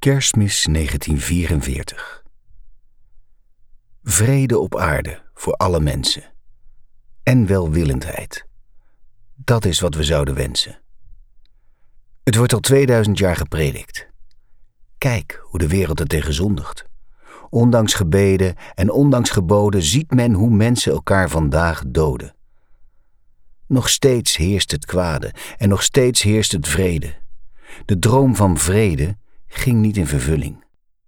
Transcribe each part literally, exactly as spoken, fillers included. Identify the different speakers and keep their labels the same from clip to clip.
Speaker 1: Kerstmis negentien vierenveertig. Vrede op aarde voor alle mensen. En welwillendheid. Dat is wat we zouden wensen. Het wordt al tweeduizend jaar gepredikt. Kijk hoe de wereld er tegen zondigt. Ondanks gebeden en ondanks geboden ziet men hoe mensen elkaar vandaag doden. Nog steeds heerst het kwade en nog steeds heerst het vrede. De droom van vrede ging niet in vervulling.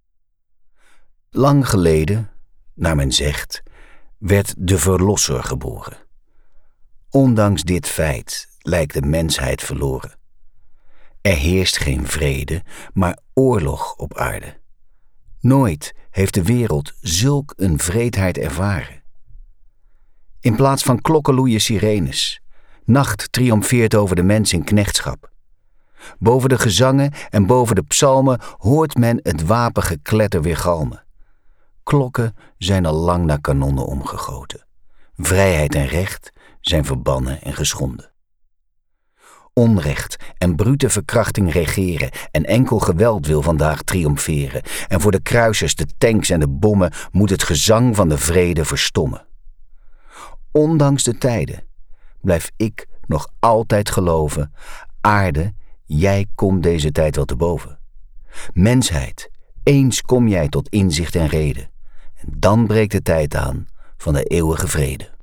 Speaker 1: Lang geleden, naar men zegt, werd de Verlosser geboren. Ondanks dit feit lijkt de mensheid verloren. Er heerst geen vrede, maar oorlog op aarde. Nooit heeft de wereld zulk een wreedheid ervaren. In plaats van klokken loeien sirenes. Nacht triomfeert over de mens in knechtschap. Boven de gezangen en boven de psalmen hoort men het wapengekletter weergalmen. Klokken zijn al lang naar kanonnen omgegoten. Vrijheid en recht zijn verbannen en geschonden. Onrecht en brute verkrachting regeren en enkel geweld wil vandaag triomferen. En voor de kruisers, de tanks en de bommen moet het gezang van de vrede verstommen. Ondanks de tijden blijf ik nog altijd geloven: aarde, jij komt deze tijd wel te boven. Mensheid, eens kom jij tot inzicht en rede. En dan breekt de tijd aan van de eeuwige vrede.